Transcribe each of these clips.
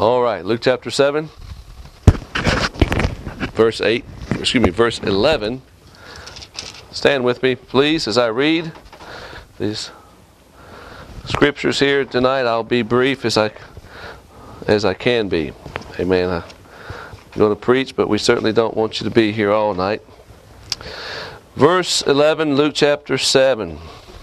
All right, Luke chapter 7, verse 11. Stand with me, please, as I read these scriptures here tonight. I'll be brief as I can be. Amen. I'm going to preach, but we certainly don't want you to be here all night. Verse 11, Luke chapter 7.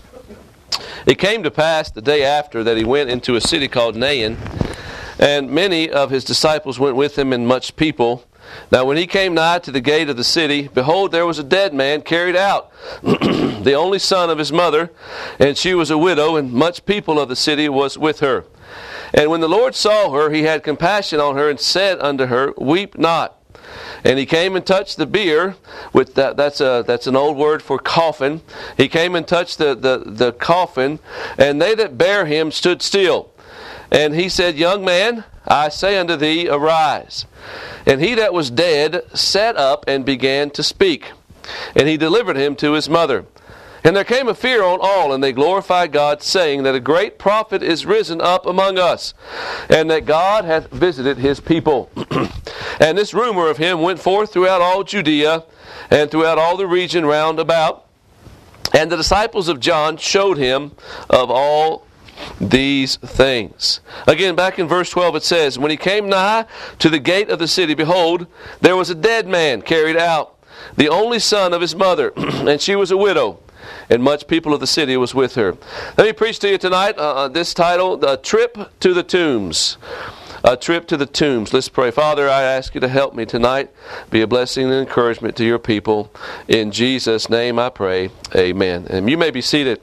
It came to pass the day after that he went into a city called Nain, and many of his disciples went with him, and much people. Now when he came nigh to the gate of the city, behold, there was a dead man carried out, the only son of his mother, and she was a widow, and much people of the city was with her. And when the Lord saw her, he had compassion on her, and said unto her, Weep not. And he came and touched the bier, with that's an old word for coffin. He came and touched the coffin, and they that bare him stood still. And he said, Young man, I say unto thee, arise. And he that was dead sat up and began to speak. And he delivered him to his mother. And there came a fear on all, and they glorified God, saying that a great prophet is risen up among us, and that God hath visited his people. And this rumor of him went forth throughout all Judea, and throughout all the region round about. And the disciples of John showed him of all these things. Again, back in verse 12 it says, When he came nigh to the gate of the city, behold, there was a dead man carried out, the only son of his mother, and she was a widow, and much people of the city was with her. Let me preach to you tonight this title, A Trip to the Tombs. A trip to the tombs. Let's pray. Father, I ask you to help me tonight. Be a blessing and encouragement to your people. In Jesus' name I pray. Amen. And you may be seated.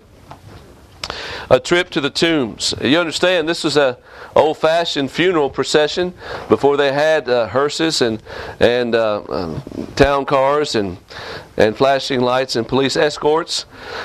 A trip to the tombs. You understand, this was a old-fashioned funeral procession before they had hearses and town cars and flashing lights and police escorts.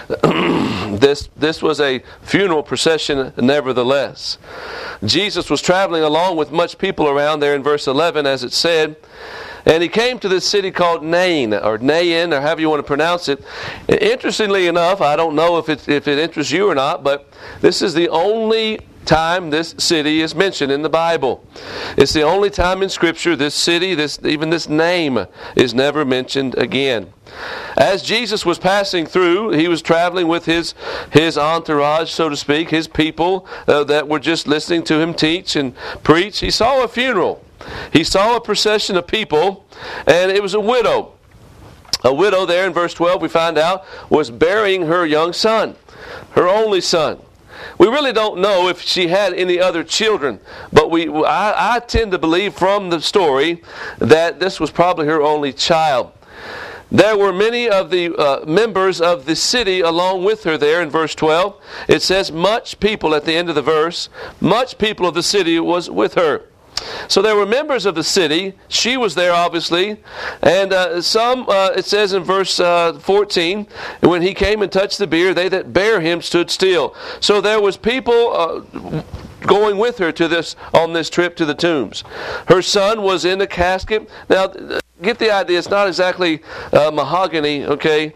This was a funeral procession nevertheless. Jesus was traveling along with much people around there in verse 11, as it said. And he came to this city called Nain, or however you want to pronounce it. Interestingly enough, I don't know if it interests you or not, but this is the only time this city is mentioned in the Bible. It's the only time in Scripture this city, even this name, is never mentioned again. As Jesus was passing through, he was traveling with his entourage, so to speak, his people that were just listening to him teach and preach. He saw a funeral. He saw a procession of people, and it was a widow. A widow there in verse 12, we find out, was burying her young son, her only son. We really don't know if she had any other children, but I tend to believe from the story that this was probably her only child. There were many of the members of the city along with her there in verse 12. It says, much people at the end of the verse, much people of the city was with her. So there were members of the city. She was there, obviously. And some, it says in verse 14, when he came and touched the bier, they that bare him stood still. So there was people going with her on this trip to the tombs. Her son was in the casket. Now, get the idea, it's not exactly mahogany, okay,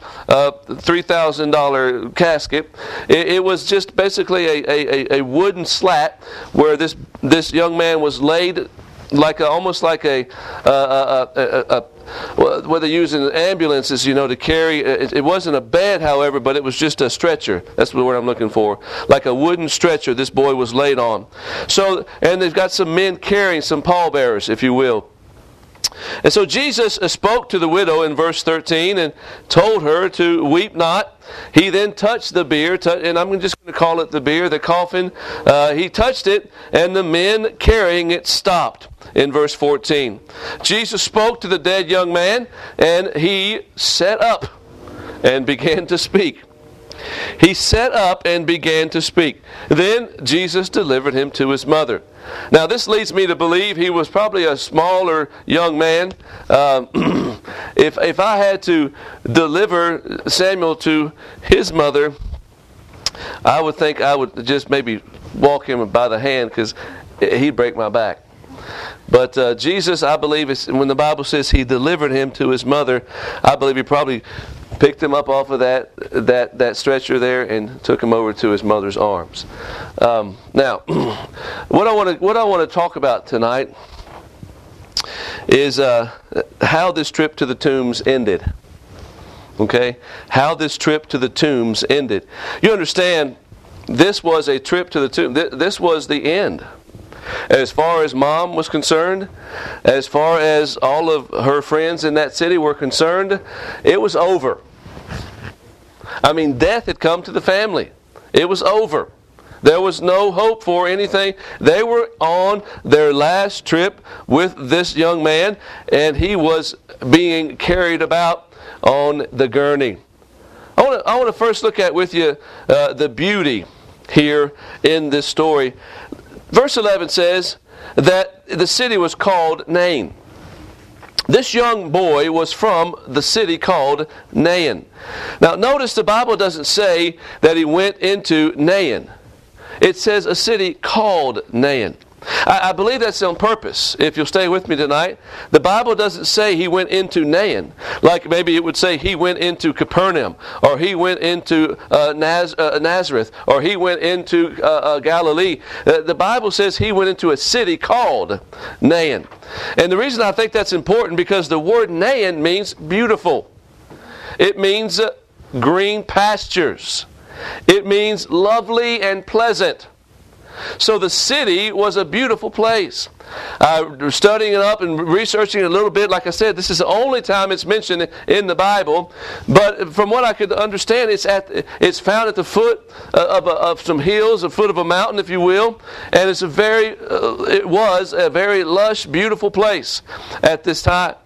$3,000 casket. It was just basically a wooden slat where this young man was laid almost like what they use in ambulances, to carry. It wasn't a bed, however, but it was just a stretcher. That's the word I'm looking for. Like a wooden stretcher this boy was laid on. So, and they've got some men carrying, some pallbearers, if you will. And so Jesus spoke to the widow in verse 13 and told her to weep not. He then touched the bier, and I'm just going to call it the bier, the coffin. He touched it, and the men carrying it stopped in verse 14. Jesus spoke to the dead young man, and he sat up and began to speak. He sat up and began to speak. Then Jesus delivered him to his mother. Now this leads me to believe he was probably a smaller young man. If I had to deliver Samuel to his mother, I would think I would just maybe walk him by the hand, because he'd break my back. But Jesus, I believe, when the Bible says he delivered him to his mother, I believe he probably picked him up off of that stretcher there and took him over to his mother's arms. Now, what I want to talk about tonight is how this trip to the tombs ended. Okay, how this trip to the tombs ended. You understand, this was a trip to the tomb. This was the end. As far as Mom was concerned, as far as all of her friends in that city were concerned, it was over. I mean, death had come to the family. It was over. There was no hope for anything. They were on their last trip with this young man, and he was being carried about on the gurney. I want to first look at with you the beauty here in this story. Verse 11 says that the city was called Nain. This young boy was from the city called Nain. Now notice the Bible doesn't say that he went into Nain. It says a city called Nain. I believe that's on purpose, if you'll stay with me tonight. The Bible doesn't say he went into Nain, like maybe it would say he went into Capernaum, or he went into Nazareth, or he went into Galilee. The Bible says he went into a city called Nain. And the reason I think that's important, because the word Nain means beautiful. It means green pastures. It means lovely and pleasant. So the city was a beautiful place. Studying it up and researching it a little bit, like I said, this is the only time it's mentioned in the Bible. But from what I could understand, it's found at the foot of some hills, the foot of a mountain, if you will. And it was a very lush, beautiful place at this time.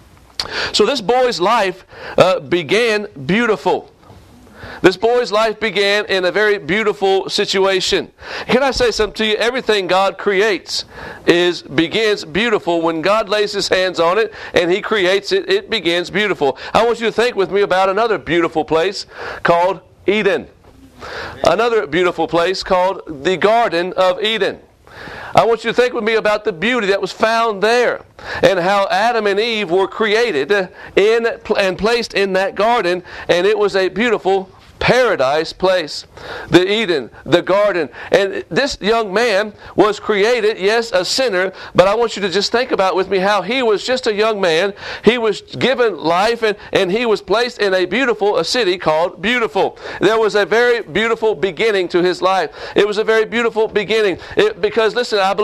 So this boy's life began beautiful. This boy's life began in a very beautiful situation. Can I say something to you? Everything God creates begins beautiful. When God lays His hands on it and He creates it, it begins beautiful. I want you to think with me about another beautiful place called Eden. Another beautiful place called the Garden of Eden. I want you to think with me about the beauty that was found there, and how Adam and Eve were created and placed in that garden, and it was a beautiful paradise place. The Eden, the garden. And this young man was created, yes, a sinner, but I want you to just think about with me how he was just a young man. He was given life, and he was placed in a city called Beautiful. There was a very beautiful beginning to his life. It was a very beautiful beginning. Because listen, I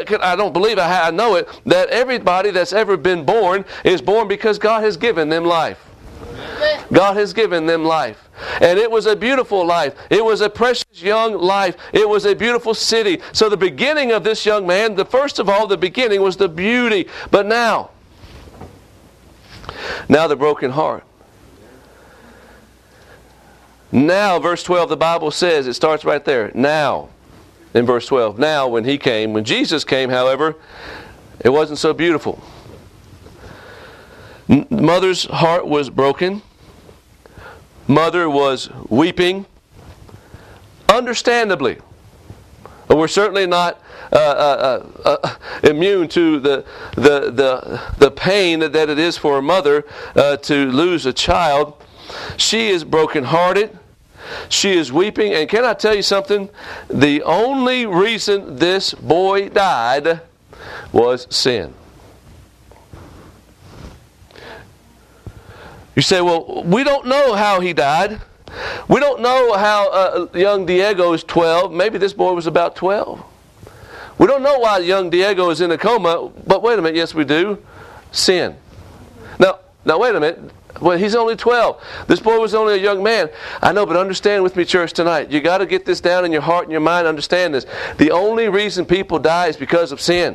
know it, that everybody that's ever been born is born because God has given them life. God has given them life. And it was a beautiful life. It was a precious young life. It was a beautiful city. So the beginning of this young man, the beginning was the beauty. But now the broken heart. Now, verse 12, the Bible says, it starts right there. Now, in verse 12. Now, when Jesus came, however, it wasn't so beautiful. Mother's heart was broken. Mother was weeping, understandably. We're certainly not immune to the pain that it is for a mother to lose a child. She is brokenhearted. She is weeping. And can I tell you something? The only reason this boy died was sin. You say, well, we don't know how he died. We don't know how young Diego is 12. Maybe this boy was about 12. We don't know why young Diego is in a coma. But wait a minute, yes we do. Sin. Now wait a minute. Well, he's only 12. This boy was only a young man. I know, but understand with me, church, tonight. You got to get this down in your heart and your mind. Understand this. The only reason people die is because of sin.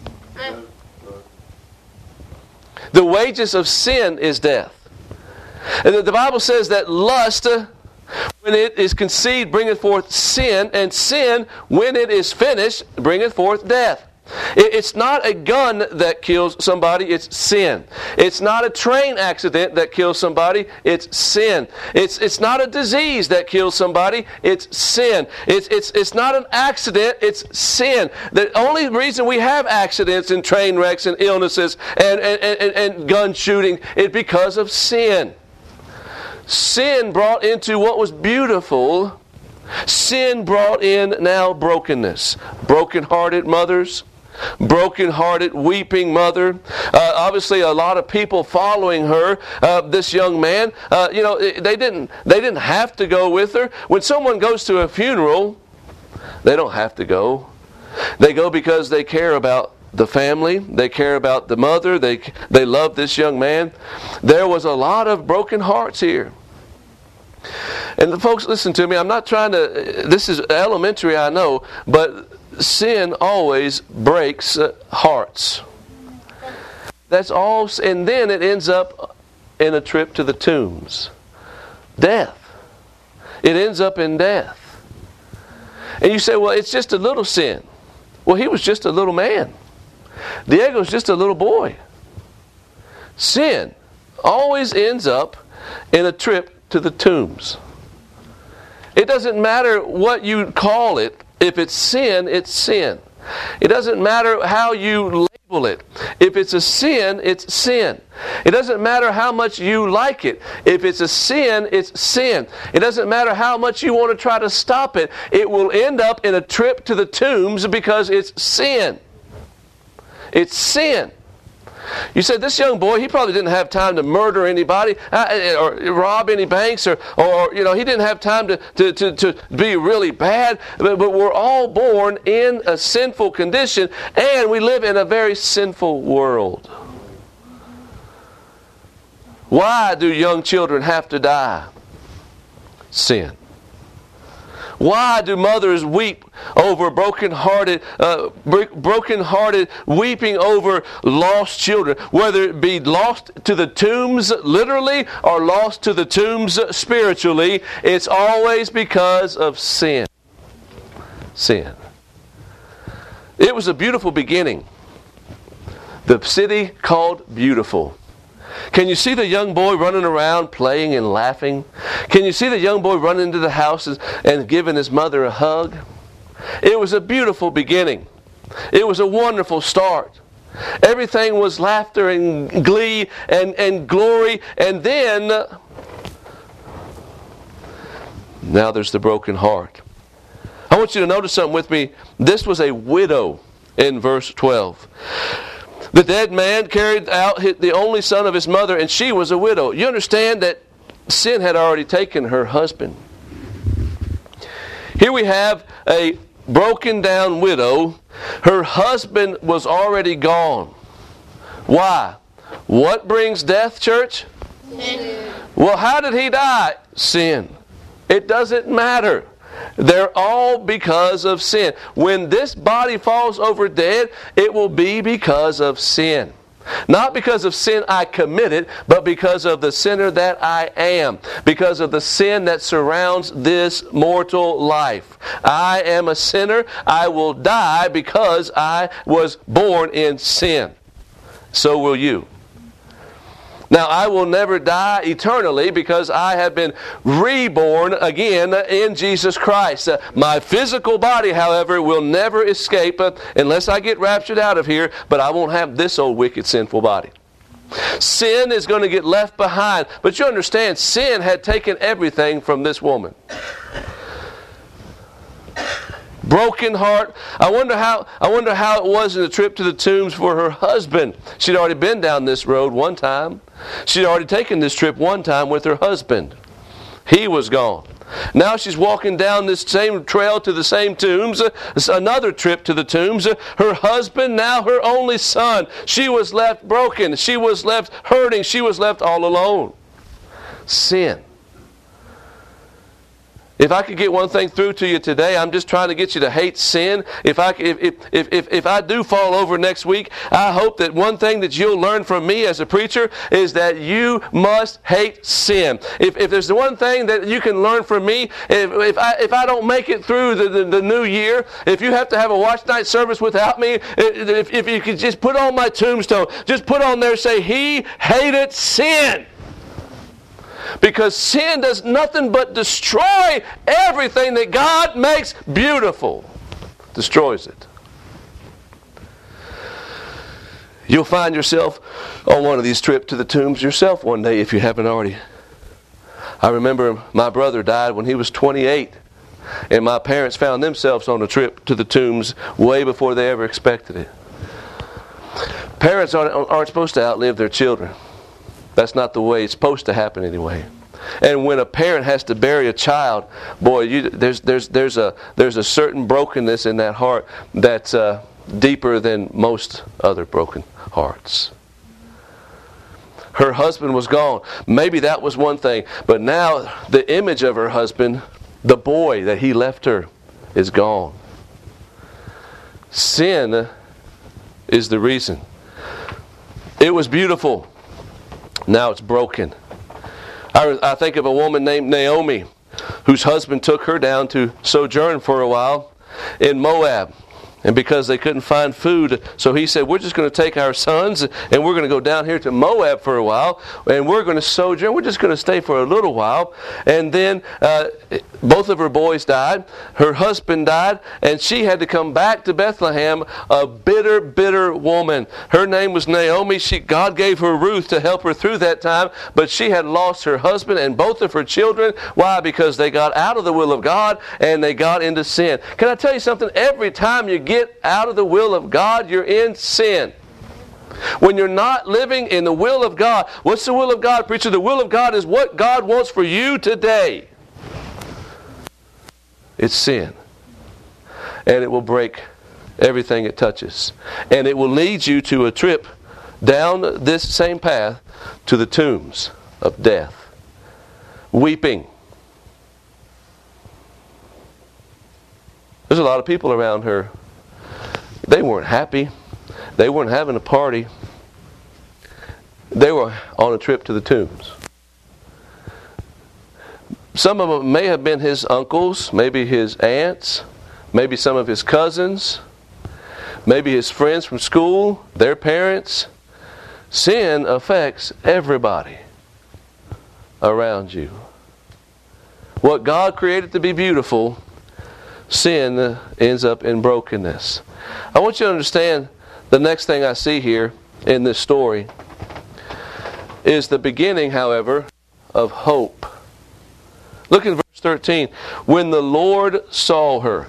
The wages of sin is death. And the Bible says that lust, when it is conceived, bringeth forth sin, and sin, when it is finished, bringeth forth death. It's not a gun that kills somebody, it's sin. It's not a train accident that kills somebody, it's sin. It's not a disease that kills somebody, it's sin. It's not an accident, it's sin. The only reason we have accidents and train wrecks and illnesses and gun shooting is because of sin. sin brought into what was beautiful, sin brought in now brokenness. Broken-hearted mothers, broken-hearted, weeping mother. Obviously, a lot of people following her. This young man, they didn't have to go with her. When someone goes to a funeral, they don't have to go. They go because they care about the family. They care about the mother. They love this young man. There was a lot of broken hearts here. And the folks, listen to me. I'm not trying to. This is elementary, I know, but sin always breaks hearts. That's all, and then it ends up in a trip to the tombs. Death. It ends up in death. And you say, well, it's just a little sin. Well, he was just a little man. Diego's just a little boy. Sin always ends up in a trip to the tombs. It doesn't matter what you call it. If it's sin, it's sin. It doesn't matter how you label it. If it's a sin, it's sin. It doesn't matter how much you like it. If it's a sin, it's sin. It doesn't matter how much you want to try to stop it. It will end up in a trip to the tombs because it's sin. It's sin. You said this young boy, he probably didn't have time to murder anybody or rob any banks or he didn't have time to be really bad. But we're all born in a sinful condition, and we live in a very sinful world. Why do young children have to die? Sin. Why do mothers weep over broken-hearted, weeping over lost children? Whether it be lost to the tombs literally or lost to the tombs spiritually, it's always because of sin. Sin. It was a beautiful beginning. The city called Beautiful. Can you see the young boy running around playing and laughing? Can you see the young boy running into the house and giving his mother a hug? It was a beautiful beginning. It was a wonderful start. Everything was laughter and glee and glory. And then, now there's the broken heart. I want you to notice something with me. This was a widow in verse 12. The dead man carried out the only son of his mother, and she was a widow. You understand that sin had already taken her husband. Here we have a broken down widow. Her husband was already gone. Why? What brings death, church? Sin. Well, how did he die? Sin. It doesn't matter. They're all because of sin. When this body falls over dead, it will be because of sin. Not because of sin I committed, but because of the sinner that I am. Because of the sin that surrounds this mortal life. I am a sinner. I will die because I was born in sin. So will you. Now, I will never die eternally because I have been reborn again in Jesus Christ. My physical body, however, will never escape unless I get raptured out of here, but I won't have this old wicked sinful body. Sin is going to get left behind. But you understand, sin had taken everything from this woman. Broken heart. I wonder how it was in the trip to the tombs for her husband. She'd already been down this road one time. She'd already taken this trip one time with her husband. He was gone. Now she's walking down this same trail to the same tombs. It's another trip to the tombs. Her husband, now her only son. She was left broken. She was left hurting. She was left all alone. Sin. If I could get one thing through to you today, I'm just trying to get you to hate sin. If I do fall over next week, I hope that one thing that you'll learn from me as a preacher is that you must hate sin. If there's the one thing that you can learn from me, if I don't make it through the new year, if you have to have a watch night service without me, if you could just put on my tombstone, just put on there, say, he hated sin. Because sin does nothing but destroy everything that God makes beautiful. Destroys it. You'll find yourself on one of these trips to the tombs yourself one day if you haven't already. I remember my brother died when he was 28. And my parents found themselves on a trip to the tombs way before they ever expected it. Parents aren't supposed to outlive their children. That's not the way it's supposed to happen anyway. And when a parent has to bury a child, boy, there's a certain brokenness in that heart that's deeper than most other broken hearts. Her husband was gone. Maybe that was one thing. But now the image of her husband, the boy that he left her, is gone. Sin is the reason. It was beautiful. Now it's broken. I think of a woman named Naomi, whose husband took her down to sojourn for a while in Moab. And because they couldn't find food, so he said, we're just going to take our sons and we're going to go down here to Moab for a while, and we're going to sojourn. We're just going to stay for a little while. And then both of her boys died. Her husband died, and she had to come back to Bethlehem, a bitter, bitter woman. Her name was Naomi. God gave her Ruth to help her through that time, but she had lost her husband and both of her children. Why? Because they got out of the will of God and they got into sin. Can I tell you something? Every time you get out of the will of God, you're in sin. When you're not living in the will of God, what's the will of God, preacher? The will of God is what God wants for you today. It's sin. And it will break everything it touches. And it will lead you to a trip down this same path to the tombs of death. Weeping. There's a lot of people around her. They weren't happy. They weren't having a party. They were on a trip to the tombs. Some of them may have been his uncles, maybe his aunts, maybe some of his cousins, maybe his friends from school, their parents. Sin affects everybody around you. What God created to be beautiful, sin ends up in brokenness. I want you to understand the next thing I see here in this story is the beginning, however, of hope. Look at verse 13. When the Lord saw her.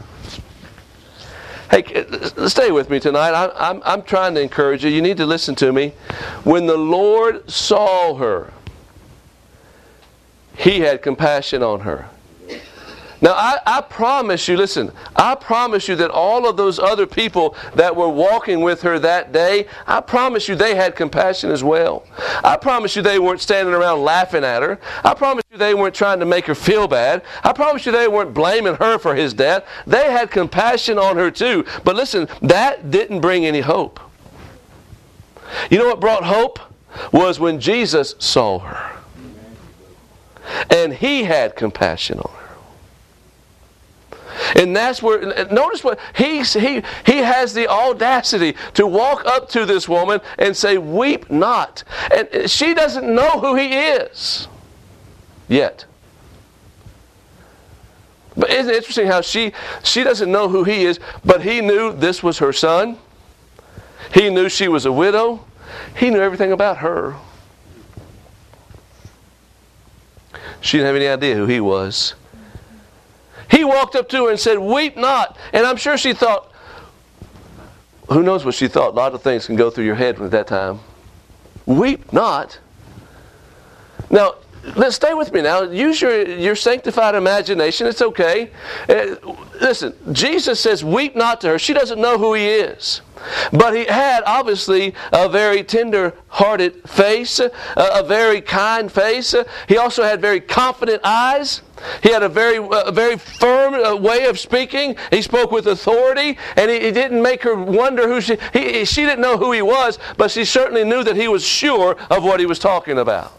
Hey, stay with me tonight. I'm trying to encourage you. You need to listen to me. When the Lord saw her, He had compassion on her. Now, I promise you, listen, I promise you that all of those other people that were walking with her that day, I promise you they had compassion as well. I promise you they weren't standing around laughing at her. I promise you they weren't trying to make her feel bad. I promise you they weren't blaming her for his death. They had compassion on her too. But listen, that didn't bring any hope. You know what brought hope? Was when Jesus saw her. And He had compassion on her. And that's where, notice what, he has the audacity to walk up to this woman and say, weep not. And she doesn't know who He is yet. But isn't it interesting how she doesn't know who He is, but He knew this was her son. He knew she was a widow. He knew everything about her. She didn't have any idea who He was. He walked up to her and said, weep not. And I'm sure she thought, who knows what she thought? A lot of things can go through your head at that time. Weep not. Now, let's stay with me now. Use your sanctified imagination. It's okay. Listen, Jesus says, weep not to her. She doesn't know who He is. But He had, obviously, a very tender-hearted face, a very kind face. He also had very confident eyes. He had a very firm way of speaking. He spoke with authority, and he didn't make her wonder who she didn't know who He was, but she certainly knew that He was sure of what He was talking about.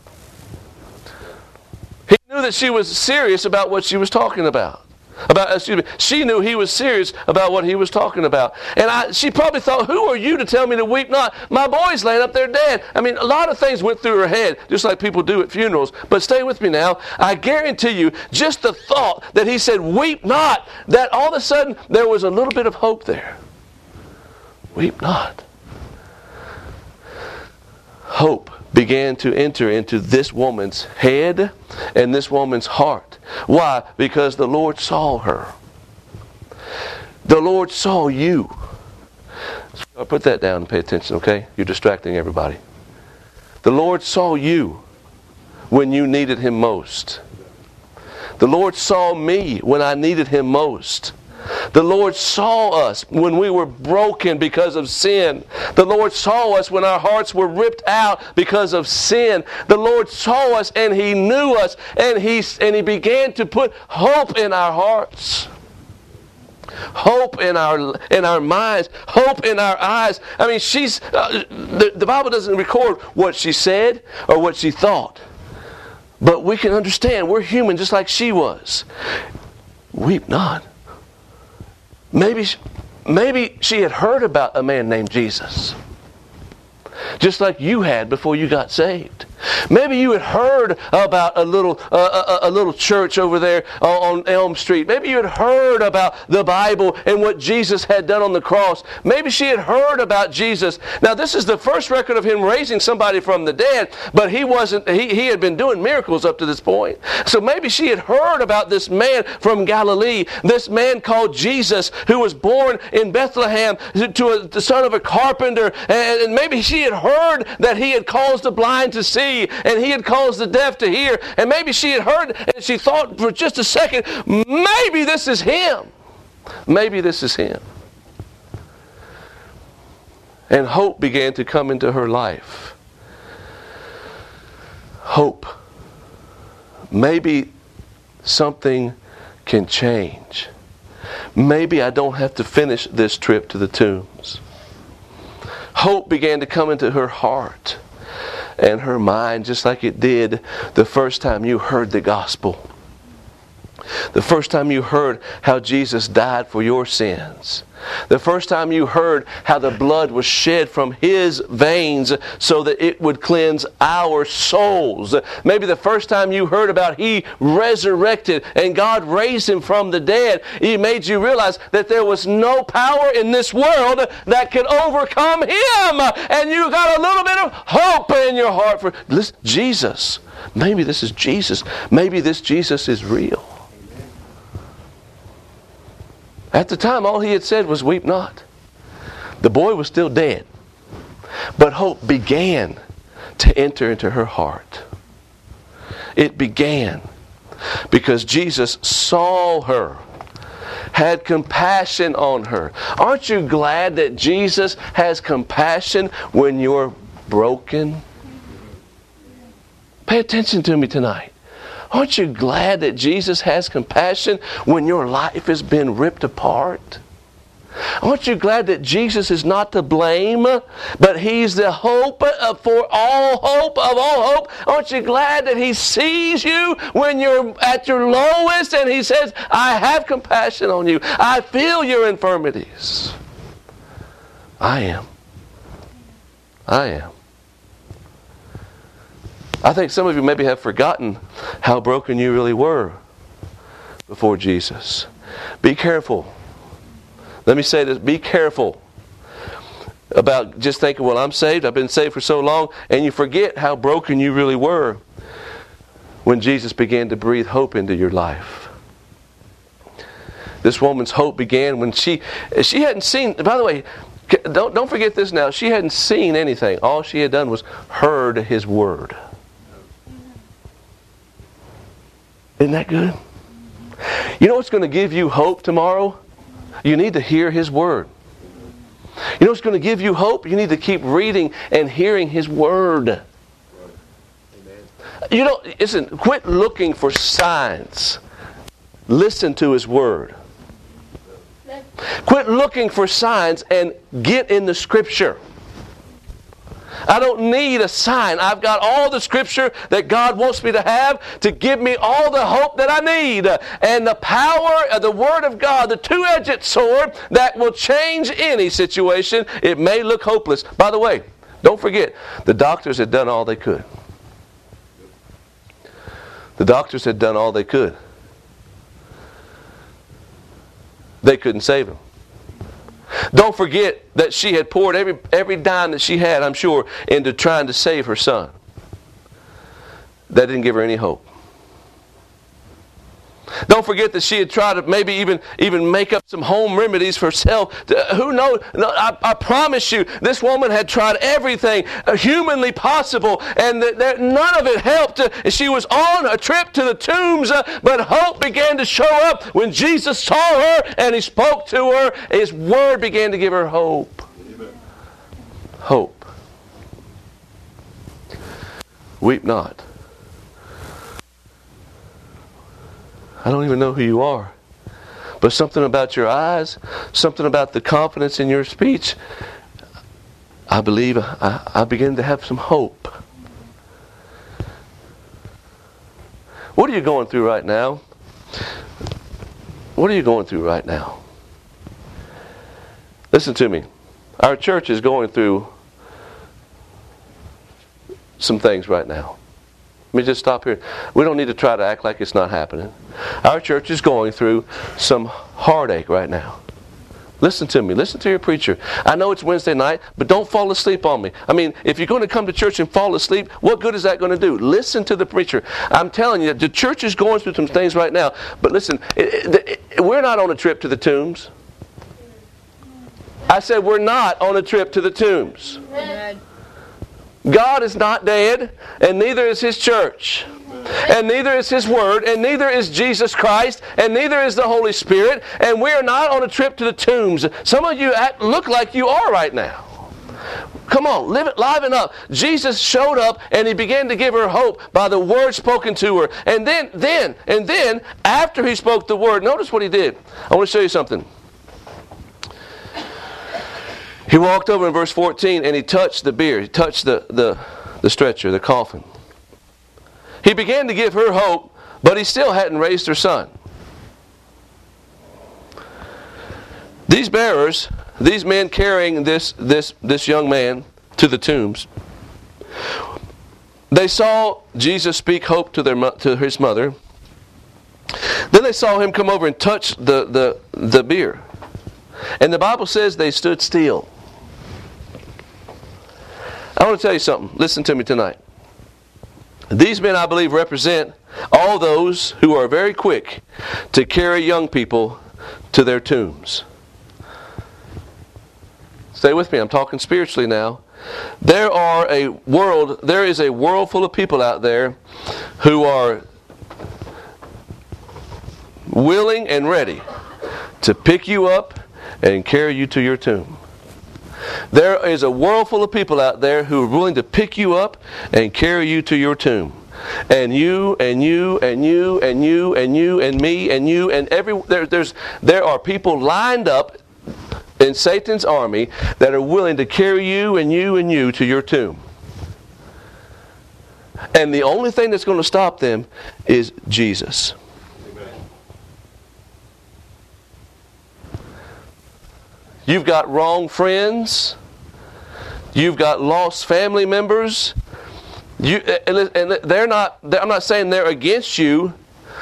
He knew that she was serious about what she was talking about. She knew He was serious about what He was talking about. And she probably thought, who are you to tell me to weep not? My boy's laying up there dead. I mean, a lot of things went through her head, just like people do at funerals. But stay with me now. I guarantee you, just the thought that He said, weep not, that all of a sudden there was a little bit of hope there. Weep not. Hope began to enter into this woman's head and this woman's heart. Why? Because the Lord saw her. The Lord saw you. So put that down and pay attention, okay? You're distracting everybody. The Lord saw you when you needed Him most. The Lord saw me when I needed Him most. The Lord saw us when we were broken because of sin. The Lord saw us when our hearts were ripped out because of sin. The Lord saw us and He knew us, and He began to put hope in our hearts. Hope in our minds, hope in our eyes. I mean, the Bible doesn't record what she said or what she thought, but we can understand we're human just like she was. Weep not. Maybe she had heard about a man named Jesus, just like you had before you got saved. Maybe you had heard about a little church over there on Elm Street. Maybe you had heard about the Bible and what Jesus had done on the cross. Maybe she had heard about Jesus. Now, this is the first record of Him raising somebody from the dead, but He had been doing miracles up to this point. So maybe she had heard about this man from Galilee, this man called Jesus, who was born in Bethlehem to the son of a carpenter. And maybe she had heard that He had caused the blind to see, and He had caused the deaf to hear. And maybe she had heard and she thought for just a second, maybe this is Him. Maybe this is Him. And hope began to come into her life. Hope. Maybe something can change. Maybe I don't have to finish this trip to the tombs. Hope began to come into her heart and her mind, just like it did the first time you heard the gospel. The first time you heard how Jesus died for your sins. The first time you heard how the blood was shed from His veins so that it would cleanse our souls. Maybe the first time you heard about He resurrected and God raised Him from the dead, He made you realize that there was no power in this world that could overcome Him. And you got a little bit of hope in your heart for listen, Jesus. Maybe this is Jesus. Maybe this Jesus is real. At the time, all He had said was, weep not. The boy was still dead. But hope began to enter into her heart. It began because Jesus saw her, had compassion on her. Aren't you glad that Jesus has compassion when you're broken? Pay attention to me tonight. Aren't you glad that Jesus has compassion when your life has been ripped apart? Aren't you glad that Jesus is not to blame, but He's the hope for all hope of all hope? Aren't you glad that He sees you when you're at your lowest and He says, I have compassion on you. I feel your infirmities. I am. I think some of you maybe have forgotten how broken you really were before Jesus. Be careful. Let me say this. Be careful about just thinking, well, I'm saved. I've been saved for so long. And you forget how broken you really were when Jesus began to breathe hope into your life. This woman's hope began when she hadn't seen, by the way, don't forget this now. She hadn't seen anything. All she had done was heard His word. Isn't that good? You know what's going to give you hope tomorrow? You need to hear His word. You know what's going to give you hope? You need to keep reading and hearing His word. You know, listen, quit looking for signs. Listen to His word. Quit looking for signs and get in the Scripture. I don't need a sign. I've got all the Scripture that God wants me to have to give me all the hope that I need. And the power of the Word of God, the two-edged sword that will change any situation. It may look hopeless. By the way, don't forget, the doctors had done all they could. The doctors had done all they could. They couldn't save him. Don't forget that she had poured every dime that she had, I'm sure, into trying to save her son. that didn't give her any hope. Don't forget that she had tried to maybe even make up some home remedies for herself. Who knows? No, I promise you, this woman had tried everything humanly possible, and none of it helped. She was on a trip to the tombs, but hope began to show up when Jesus saw her and He spoke to her. His Word began to give her hope. Amen. Hope. Weep not. I don't even know who you are. But something about your eyes, something about the confidence in your speech, I believe I begin to have some hope. What are you going through right now? What are you going through right now? Listen to me. Our church is going through some things right now. Let me just stop here. We don't need to try to act like it's not happening. Our church is going through some heartache right now. Listen to me. Listen to your preacher. I know it's Wednesday night, but don't fall asleep on me. I mean, if you're going to come to church and fall asleep, what good is that going to do? Listen to the preacher. I'm telling you, the church is going through some things right now. But listen, we're not on a trip to the tombs. I said we're not on a trip to the tombs. Amen. God is not dead, and neither is His church. And neither is His Word, and neither is Jesus Christ, and neither is the Holy Spirit, and we are not on a trip to the tombs. Some of you look like you are right now. Come on, liven up. Jesus showed up, and He began to give her hope by the word spoken to her. And then, after He spoke the word, notice what He did. I want to show you something. He walked over in verse 14 and He touched the bier. He touched the stretcher, the coffin. He began to give her hope, but He still hadn't raised her son. These bearers, these men carrying this young man to the tombs, they saw Jesus speak hope to His mother. Then they saw Him come over and touch the bier. And the Bible says they stood still. I want to tell you something. Listen to me tonight. These men, I believe, represent all those who are very quick to carry young people to their tombs. Stay with me. I'm talking spiritually now. There is a world full of people out there who are willing and ready to pick you up and carry you to your tomb. There is a world full of people out there who are willing to pick you up and carry you to your tomb. And you, and you, and you, and you, and you, and me, and you, and there are people lined up in Satan's army that are willing to carry you and you and you to your tomb. And the only thing that's going to stop them is Jesus. You've got wrong friends. You've got lost family members. And they're not. I'm not saying they're against you,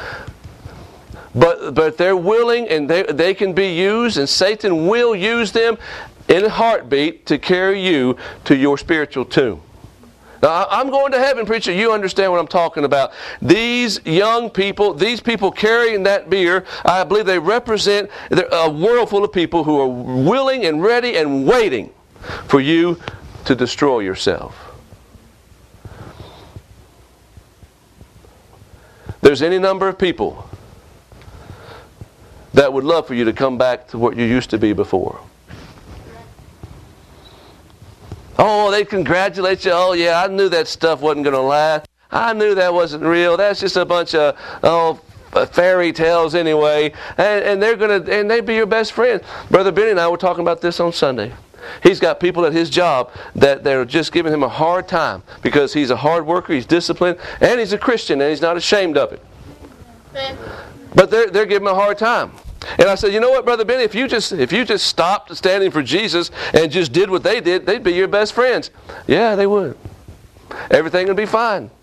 but they're willing, and they can be used, and Satan will use them in a heartbeat to carry you to your spiritual tomb. Now, I'm going to heaven, preacher. You understand what I'm talking about. These young people, these people carrying that bier, I believe they represent a world full of people who are willing and ready and waiting for you to destroy yourself. There's any number of people that would love for you to come back to what you used to be before. Oh, they congratulate you. Oh, yeah, I knew that stuff wasn't going to last. I knew that wasn't real. That's just a bunch of fairy tales anyway. And they'd be your best friend. Brother Benny and I were talking about this on Sunday. He's got people at his job that they're just giving him a hard time because he's a hard worker, he's disciplined, and he's a Christian, and he's not ashamed of it. But they're giving him a hard time. And I said, you know what, Brother Benny, if you just stopped standing for Jesus and just did what they did, they'd be your best friends. Yeah, they would. Everything would be fine.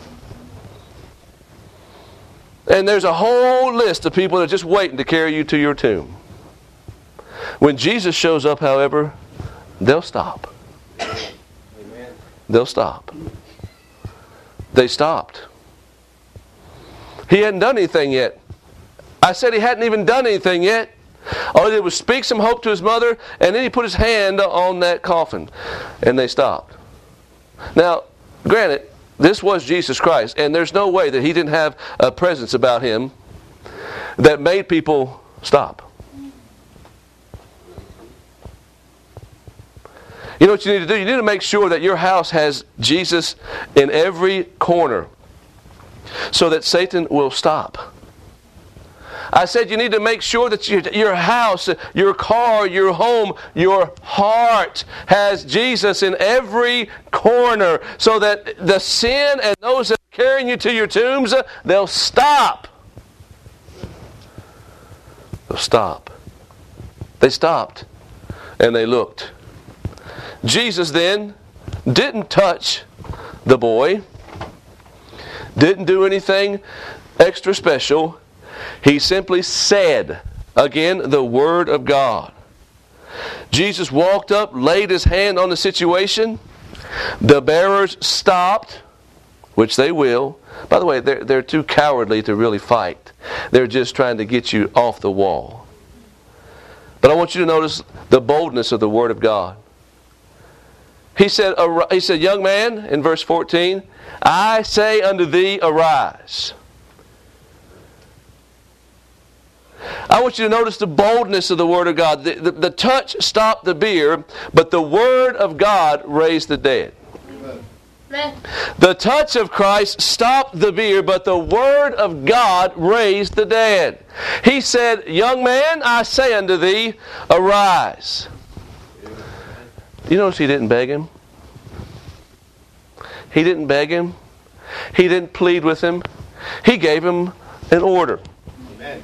And there's a whole list of people that are just waiting to carry you to your tomb. When Jesus shows up, however, they'll stop. Amen. They'll stop. They stopped. He hadn't done anything yet. I said he hadn't even done anything yet. All he did was speak some hope to his mother, and then he put his hand on that coffin, and they stopped. Now, granted, this was Jesus Christ, and there's no way that he didn't have a presence about him that made people stop. You know what you need to do? You need to make sure that your house has Jesus in every corner so that Satan will stop. I said you need to make sure that your house, your car, your home, your heart has Jesus in every corner so that the sin and those that are carrying you to your tombs, they'll stop. They'll stop. They stopped and they looked. Jesus then didn't touch the boy, didn't do anything extra special. He simply said, again, the Word of God. Jesus walked up, laid his hand on the situation. The bearers stopped, which they will. By the way, they're too cowardly to really fight. They're just trying to get you off the wall. But I want you to notice the boldness of the Word of God. He said, young man, in verse 14, I say unto thee, arise. I want you to notice the boldness of the Word of God. The touch stopped the beer, but the Word of God raised the dead. Amen. The touch of Christ stopped the beer, but the Word of God raised the dead. He said, young man, I say unto thee, arise. You notice he didn't beg him? He didn't beg him. He didn't plead with him. He gave him an order. Amen.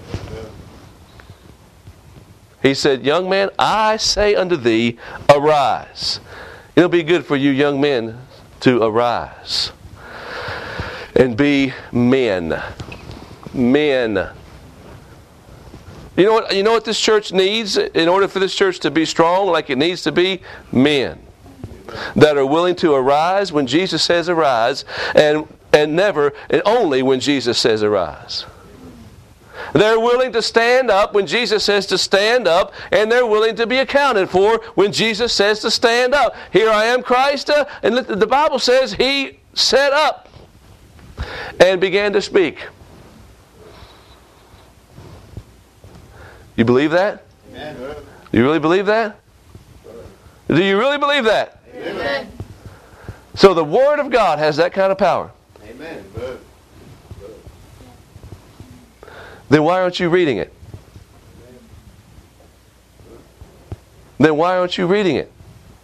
He said, young man, I say unto thee, arise. It'll be good for you young men to arise and be men. Men. You know what this church needs in order for this church to be strong like it needs to be? Men that are willing to arise when Jesus says arise, and never and only when Jesus says arise. They're willing to stand up when Jesus says to stand up, and they're willing to be accounted for when Jesus says to stand up. Here I am, Christ, and the Bible says he sat up and began to speak. You believe that? Amen. Do you really believe that? Do you really believe that? Amen. So the Word of God has that kind of power. Amen. Then why aren't you reading it? Then why aren't you reading it?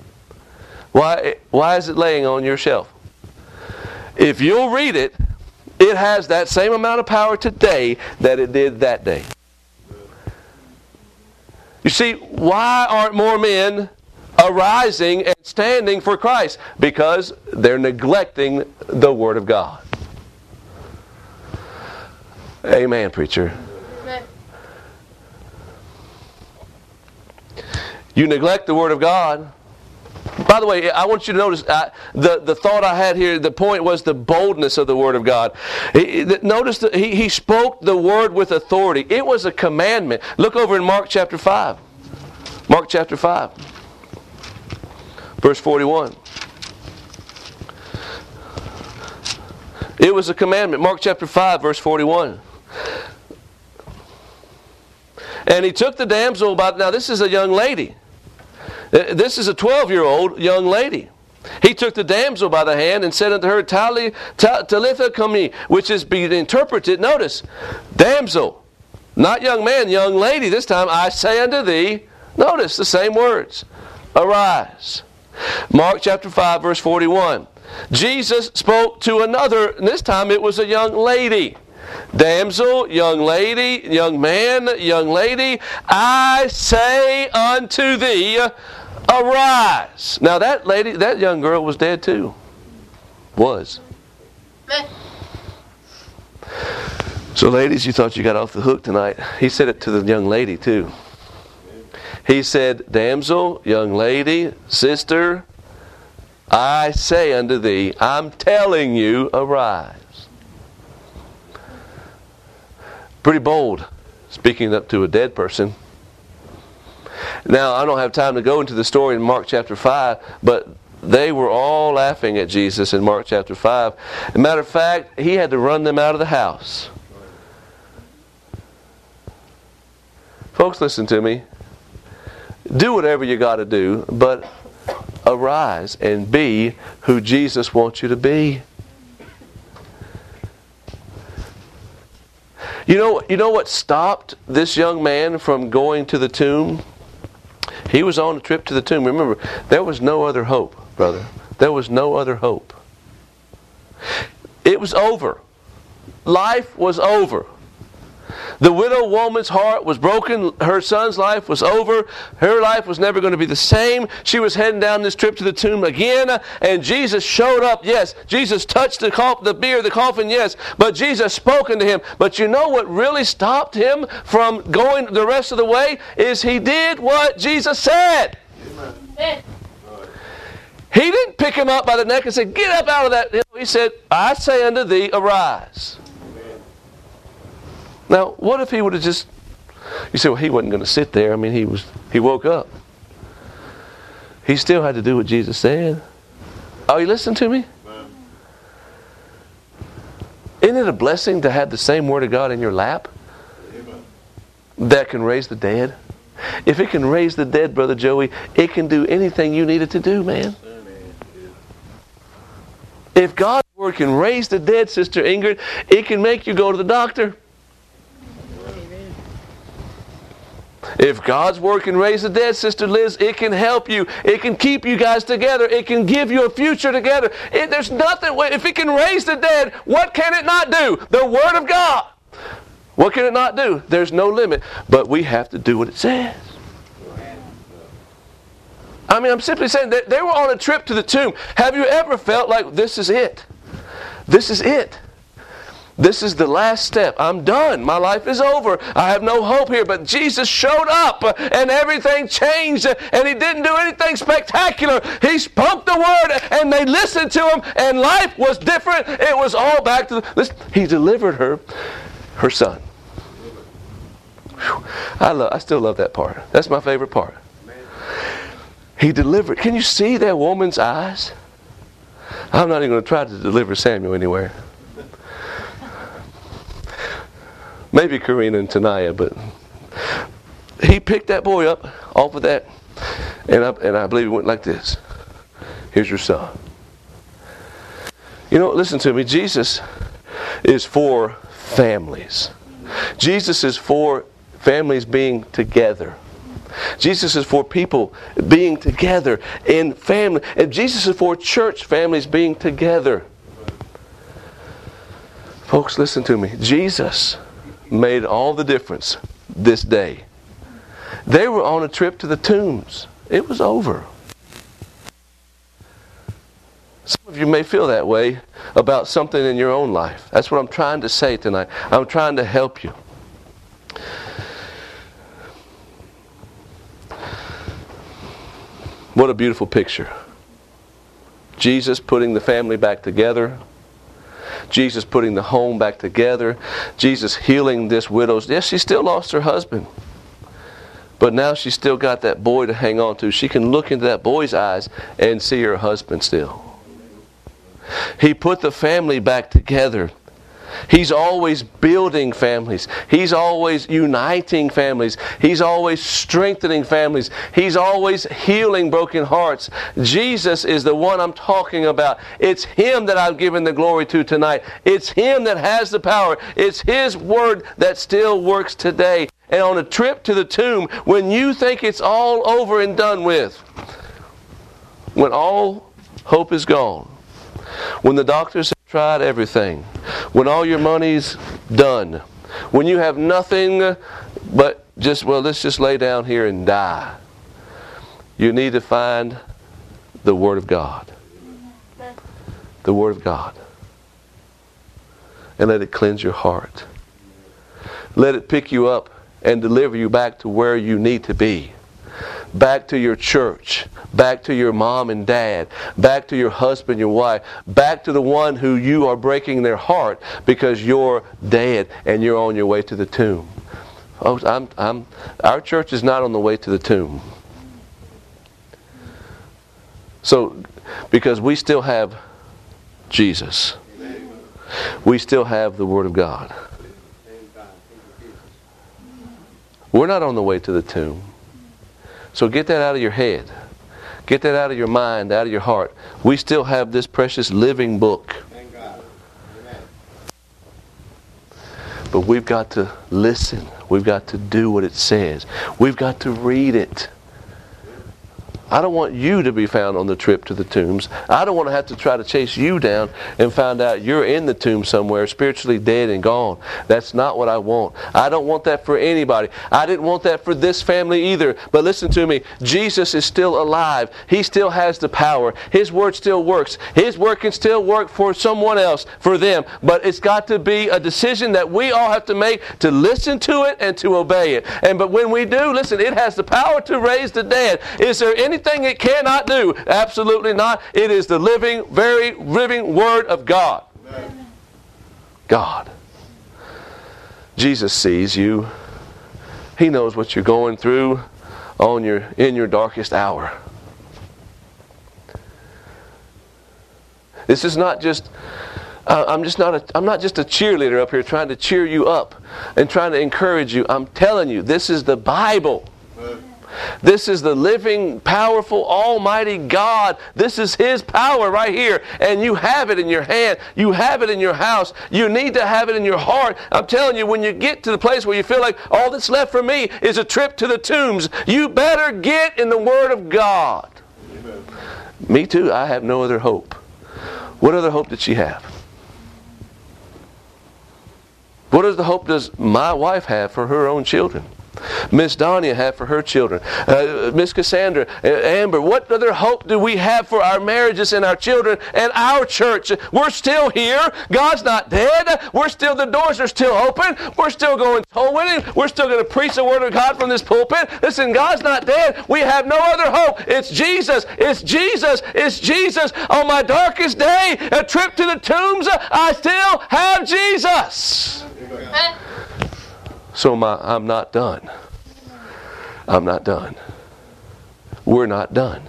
Why is it laying on your shelf? If you'll read it, it has that same amount of power today that it did that day. You see, why aren't more men arising and standing for Christ? Because they're neglecting the Word of God. Amen, preacher. Amen. You neglect the Word of God. By the way, I want you to notice the thought I had here, the point was the boldness of the Word of God. Notice that he spoke the Word with authority. It was a commandment. Look over in Mark chapter 5. Mark chapter 5. Verse 41. It was a commandment. Mark chapter 5, verse 41. And he took the damsel by... Now this is a young lady. This is a 12-year-old young lady. He took the damsel by the hand and said unto her, Talitha cumi, which is being interpreted, notice, damsel, not young man, young lady. This time, I say unto thee, notice the same words, arise. Mark chapter 5, verse 41. Jesus spoke to another, and this time it was a young lady. Damsel, young lady, young man, young lady, I say unto thee, arise. Now that lady, that young girl was dead too. Was. So ladies, you thought you got off the hook tonight. He said it to the young lady too. He said, damsel, young lady, sister, I say unto thee, I'm telling you, arise. Pretty bold, speaking up to a dead person. Now, I don't have time to go into the story in Mark chapter 5, but they were all laughing at Jesus in Mark chapter 5. As a matter of fact, he had to run them out of the house. Folks, listen to me. Do whatever you got to do, but arise and be who Jesus wants you to be. You know what stopped this young man from going to the tomb? He was on a trip to the tomb. Remember, there was no other hope, brother. There was no other hope. It was over. Life was over. The widow woman's heart was broken. Her son's life was over. Her life was never going to be the same. She was heading down this trip to the tomb again. And Jesus showed up, yes. Jesus touched the bier, the coffin, yes. But Jesus spoke unto him. But you know what really stopped him from going the rest of the way? Is he did what Jesus said. Amen. He didn't pick him up by the neck and say, get up out of that hill. He said, I say unto thee, arise. Now, what if he would have just... You say, well, he wasn't going to sit there. I mean, he woke up. He still had to do what Jesus said. Oh, you listen to me? Isn't it a blessing to have the same Word of God in your lap that can raise the dead? If it can raise the dead, Brother Joey, it can do anything you need it to do, man. If God's Word can raise the dead, Sister Ingrid, it can make you go to the doctor. If God's Word can raise the dead, Sister Liz, it can help you. It can keep you guys together. It can give you a future together. There's nothing. If it can raise the dead, what can it not do? The Word of God. What can it not do? There's no limit. But we have to do what it says. I mean, I'm simply saying that they were on a trip to the tomb. Have you ever felt like this is it? This is it. This is the last step. I'm done. My life is over. I have no hope here. But Jesus showed up and everything changed. And He didn't do anything spectacular. He spoke the Word and they listened to Him and life was different. It was all back to listen. He delivered her son. Whew. I still love that part. That's my favorite part. He delivered. Can you see that woman's eyes? I'm not even going to try to deliver Samuel anywhere. Maybe Karina and Tanaya, but he picked that boy up off of that, and I believe it went like this. Here's your son. You know, listen to me. Jesus is for families. Jesus is for families being together. Jesus is for people being together in family. And Jesus is for church families being together. Folks, listen to me. Jesus made all the difference this day. They were on a trip to the tombs. It was over. Some of you may feel that way about something in your own life. That's what I'm trying to say tonight. I'm trying to help you. What a beautiful picture. Jesus putting the family back together. Jesus putting the home back together. Jesus healing this widow's. Yes, she still lost her husband. But now she's still got that boy to hang on to. She can look into that boy's eyes and see her husband still. He put the family back together. He's always building families. He's always uniting families. He's always strengthening families. He's always healing broken hearts. Jesus is the one I'm talking about. It's Him that I've given the glory to tonight. It's Him that has the power. It's His Word that still works today. And on a trip to the tomb, when you think it's all over and done with, when all hope is gone, when the doctors have tried everything, when all your money's done, when you have nothing but let's just lay down here and die, you need to find the Word of God. The Word of God. And let it cleanse your heart. Let it pick you up and deliver you back to where you need to be. back to your church, back to your mom and dad, back to your husband, your wife, back to the one who you are breaking their heart because you're dead and you're on your way to the tomb. Folks, our church is not on the way to the tomb. So, because we still have Jesus. We still have the Word of God. We're not on the way to the tomb. So get that out of your head. Get that out of your mind, out of your heart. We still have this precious living book. But we've got to listen. We've got to do what it says. We've got to read it. I don't want you to be found on the trip to the tombs. I don't want to have to try to chase you down and find out you're in the tomb somewhere, spiritually dead and gone. That's not what I want. I don't want that for anybody. I didn't want that for this family either. But listen to me. Jesus is still alive. He still has the power. His word still works. His word can still work for someone else, for them. But it's got to be a decision that we all have to make to listen to it and to obey it. But when we do, listen, it has the power to raise the dead. Is there anything it cannot do? Absolutely not. It is the living, very living Word of God. Amen. God. Jesus sees you. He knows what you're going through in your darkest hour. This is not just I'm not just a cheerleader up here trying to cheer you up and trying to encourage you. I'm telling you, this is the Bible. This is the living, powerful, almighty God. This is His power right here. And you have it in your hand. You have it in your house. You need to have it in your heart. I'm telling you, when you get to the place where you feel like all that's left for me is a trip to the tombs, you better get in the Word of God. Amen. Me too. I have no other hope. What other hope did she have? What other hope does my wife have for her own children? Miss Donia have for her children. Miss Cassandra, Amber, what other hope do we have for our marriages and our children and our church? We're still here. God's not dead. The doors are still open. We're still going soul winning. We're still going to preach the Word of God from this pulpit. Listen, God's not dead. We have no other hope. It's Jesus. It's Jesus. It's Jesus. On my darkest day, a trip to the tombs, I still have Jesus. Amen. So I'm not done. I'm not done. We're not done.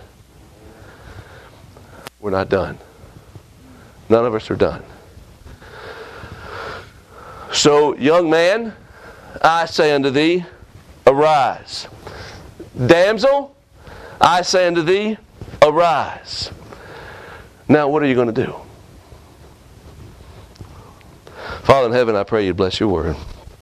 We're not done. None of us are done. So, young man, I say unto thee, arise. Damsel, I say unto thee, arise. Now, what are you going to do? Father in heaven, I pray you bless your word.